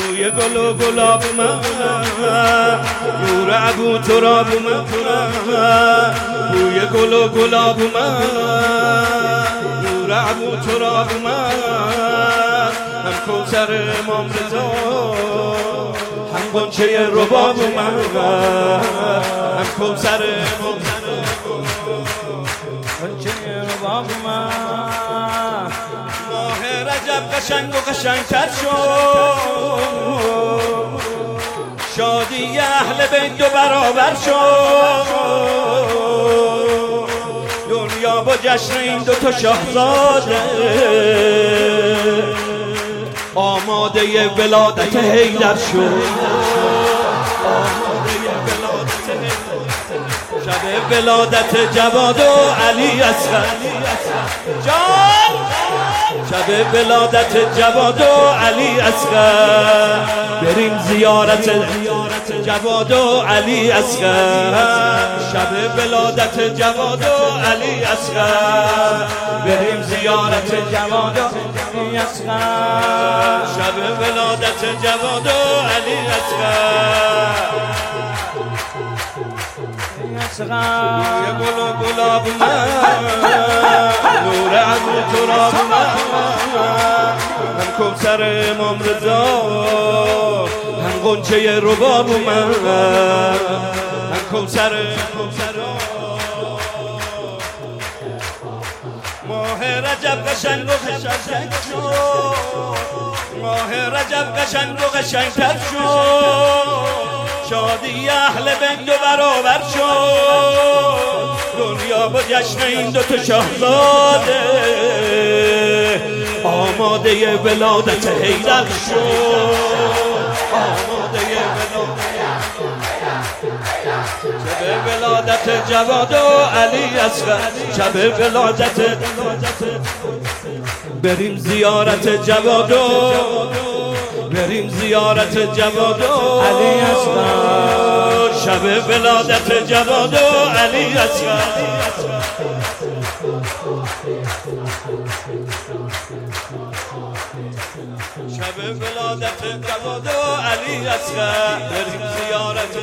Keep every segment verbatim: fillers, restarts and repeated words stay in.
بوی گل و گلاب من، نور ابو تراب من، بوی گل و گلاب من، نور ابو تراب من، هم کوثر امام رضا، هم غنچه رباب من، هم کوثر امام غنچه رباب من. ماه رجب قشنگ و قشنگتر شد، شادی اهل بیت دو برابر شد، دنیا با جشن این دو تا شاهزاده آماده ولادت حیدر شد. شب ولادت جواد و علی اصغر جان، شب ولادت جواد و علی اصغر، بریم زیارت جواد و علی اصغر، شب ولادت جواد و علی اصغر، بریم زیارت جواد و علی اصغر، شب ولادت جواد و علی اصغر. بوی گل و گلاب من، نور ابو تراب من، هم کوثر امام رضا، هم غنچه رباب من، هم کوثر. ماه رجب قشنگ و قشنگ شد، ماه رجب قشنگ و قشنگتر شد، شادی اهل بیت دو برابر شد، دنیا با جشن این دو تا شاهزاده آماده ولادت حیدر شد، آماده شب ولادت جواد و علی اصغر، شب ولادت، بریم زیارت جواد و بریم زیارت جواد و علی اصغر، شب ولادت جواد و علی اصغر. شب ولادت جواد و علی اصغر، بریم زیارت.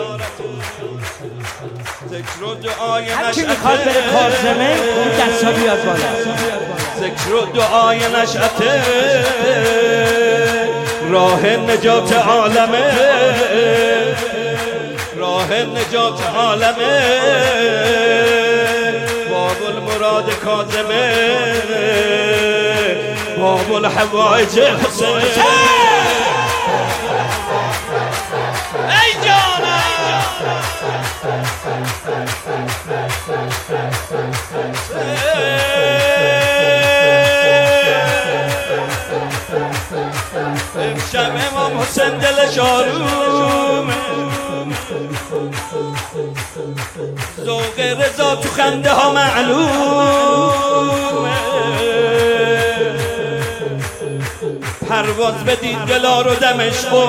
ذکر و دعای نشأت، هر کی میخواد بره کاظمه اون دستا بیاد بالا. ذکر و دعای نشأت، راه نجات عالمه، راه نجات عالمه، باب المراد کاظمه، باب الحوائج حسین. ای جانم امشب امام حسین دلش آرومه، ذوق رضا تو خنده ها معلومه، پرواز بدید دلار و دمشق،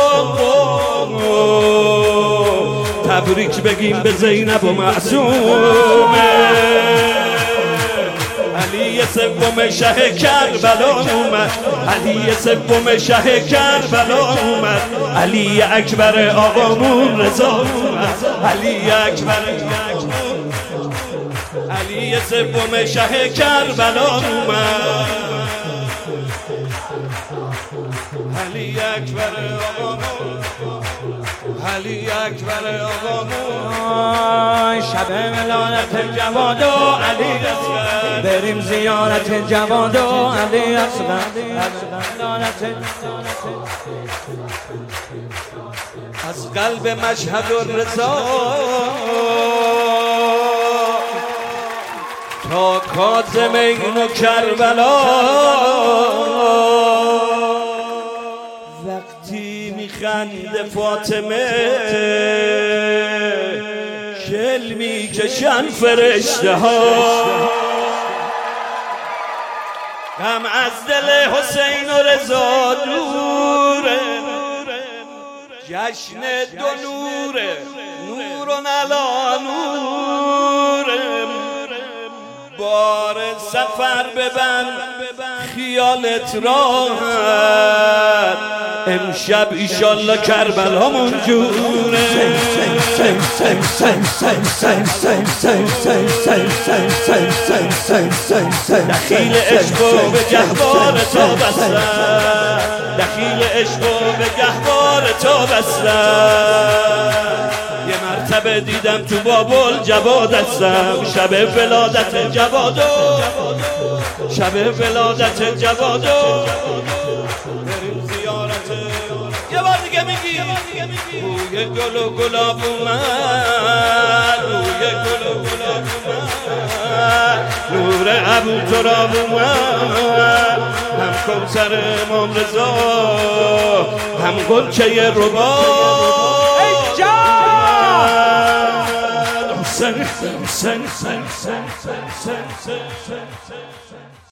تبریک بگیم به زینب و معصومه، علی سوم شه کربلا اومد، علی سوم شه کربلا اومد، علی اکبر آقامون رضا اومد، علی اکبر، علی سوم شه کربلا اومد، علی اکبر آقامون، علی اکبر آقامون. شب ولادت جواد و علی اصغر، بریم زیارت جواد و علی اصغر، از قلب مشهد الرضا تا کاظمین و کربلا، وقتی میخنده فاطمه کل میکشن فرشته ها، غم از دل حسین و رضا دوره، جشن دو نوره، نورون علا نوره، بار سفر ببند خیالت راحت امشب ایشالله کربلا منجوره دخیل عشق و به گهوار تو بستم دخیل عشق و به گهوار تو بستم یه مرتبه دیدم تو بابل جواد هستم شب ولادت جوادو شب ولادت جوادو بریم زیارت یه بار دیگه میگی روی گل و گلاب اومد روی گل و گلاب اومد نور ابو تراب اومد هم کوثر امام رضا هم گلچه ربا Sen, sen, sen, sen, sen, sen, sen, sen, sen.